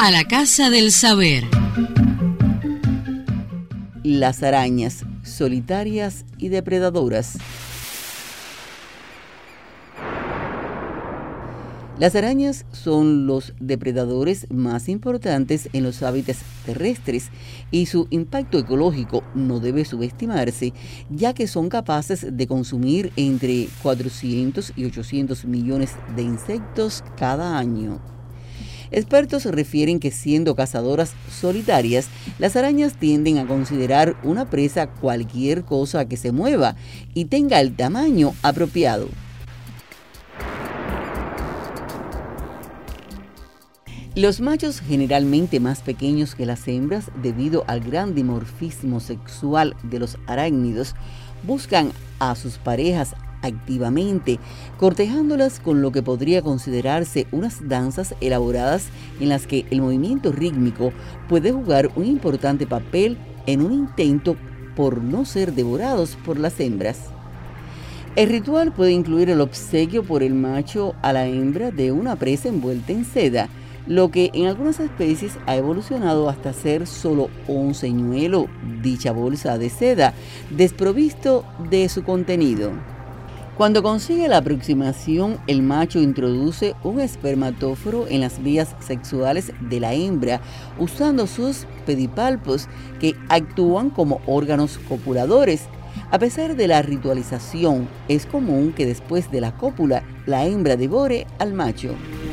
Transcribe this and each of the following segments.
a la Casa del Saber. Las arañas, solitarias y depredadoras. Las arañas son los depredadores más importantes en los hábitats terrestres y su impacto ecológico no debe subestimarse, ya que son capaces de consumir entre 400 y 800 millones de insectos cada año. Expertos refieren que siendo cazadoras solitarias, las arañas tienden a considerar una presa cualquier cosa que se mueva y tenga el tamaño apropiado. Los machos, generalmente más pequeños que las hembras debido al gran dimorfismo sexual de los arácnidos, buscan a sus parejas activamente, cortejándolas con lo que podría considerarse unas danzas elaboradas en las que el movimiento rítmico puede jugar un importante papel en un intento por no ser devorados por las hembras. El ritual puede incluir el obsequio por el macho a la hembra de una presa envuelta en seda, lo que en algunas especies ha evolucionado hasta ser solo un señuelo, dicha bolsa de seda, desprovisto de su contenido. Cuando consigue la aproximación, el macho introduce un espermatóforo en las vías sexuales de la hembra, usando sus pedipalpos que actúan como órganos copuladores. A pesar de la ritualización, es común que después de la cópula, la hembra devore al macho.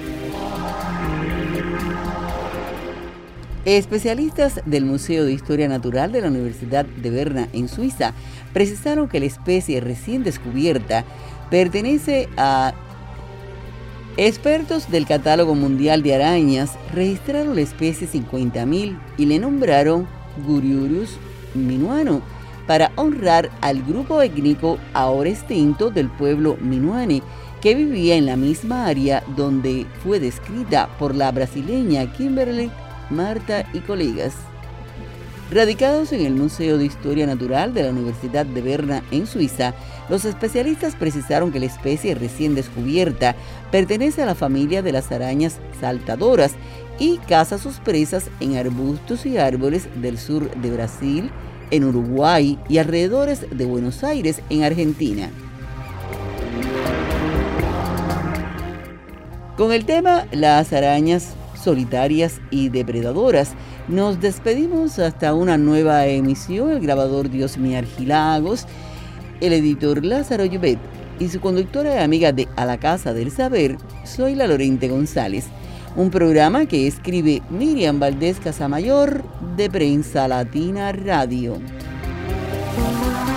Especialistas del Museo de Historia Natural de la Universidad de Berna, en Suiza, precisaron que la especie recién descubierta pertenece a... Expertos del Catálogo Mundial de Arañas registraron la especie 50.000 y le nombraron Guriurus minuano para honrar al grupo étnico ahora extinto del pueblo Minuane, que vivía en la misma área donde fue descrita por la brasileña Kimberly Marta y colegas. Radicados en el Museo de Historia Natural de la Universidad de Berna, en Suiza, los especialistas precisaron que la especie recién descubierta pertenece a la familia de las arañas saltadoras y caza sus presas en arbustos y árboles del sur de Brasil, en Uruguay y alrededores de Buenos Aires, en Argentina. Con el tema las arañas solitarias y depredadoras, nos despedimos hasta una nueva emisión. El grabador Diosmi Argilagos, el editor Lázaro Llobet y su conductora y amiga de A la Casa del Saber, soy la Lorente González. Un programa que escribe Miriam Valdés Casamayor de Prensa Latina Radio.